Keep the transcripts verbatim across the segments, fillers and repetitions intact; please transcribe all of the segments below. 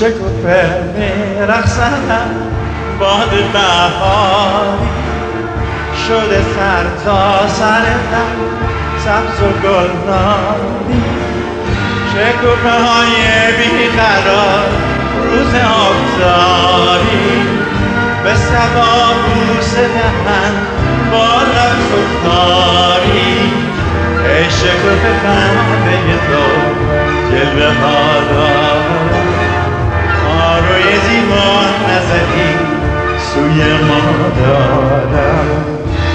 شکوفه میرقصدم باد بهاری شده سر تا سر در سبز و گلناری شکوفه های بیقرار روز آبزاری به سبا بوسه دهن با لبس و کاری ای شکوفه خنده تو جلوه ها دارم آروی زیبا نظری سوی ما دارم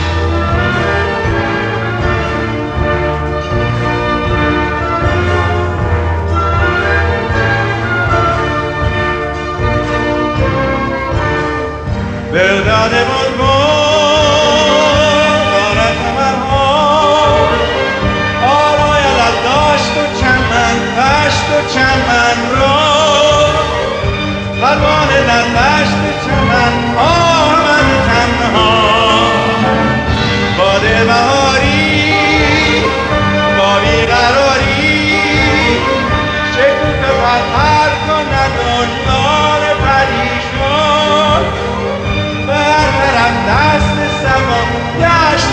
برداد بلبل دارد کمرها آراید از داشت و چمن دشت و چمن را پروانه در دشت چمن آمد تنها باد بهاری با بیقراری شکوفه پرپر کند و نار پریشان برطرف دست سبا گشت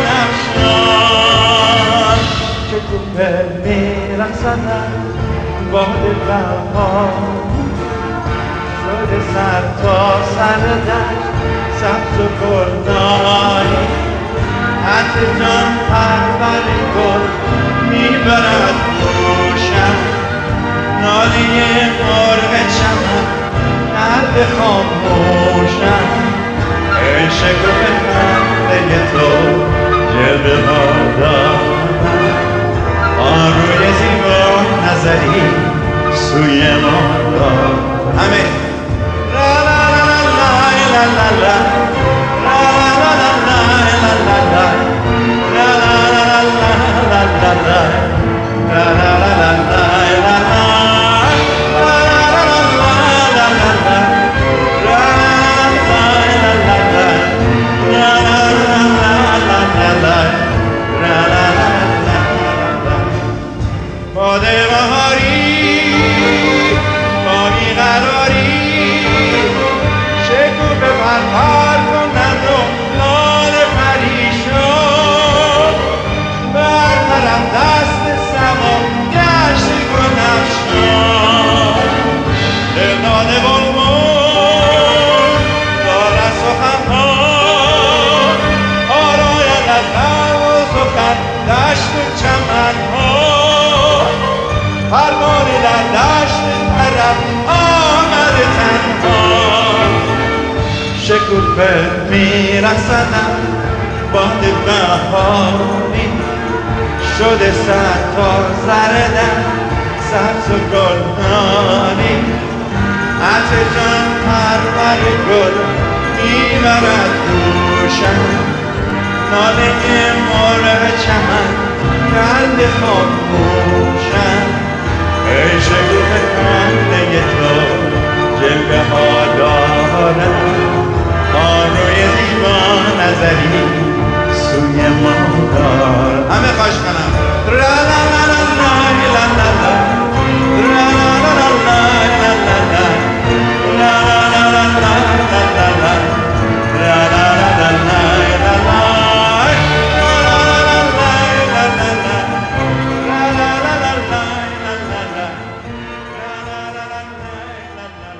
گلفشان شکوفه میرقصدم باد بهاری شده سر تا سر دشت سبز و گلناری عطر جان پرور گل میبرد گوشم ناله مرغ چمن قلب خاموشم ای شکوفه خنده تو جلوه ها دارم آروی زیبا نظری سوی ما دارم همه لا لا لا لا لا لا باد بهاری با بیقراری شکوفه پرپر کند و نال پریشان برطرف دست سبا گشت گلفشان درداد بلبل دارد سخنها آراید از غم و سخن دشت و چمنها پروانه در دشت طرف آمده تنها شکوفه میرقصدم باد بهاری شده سر تا سر در سبز و گلناری عطر جان پرور گل میبرد دوشم ناله مرغ چمن قلب خاموشم ای شکوفه خنده تو جلوه ها دارم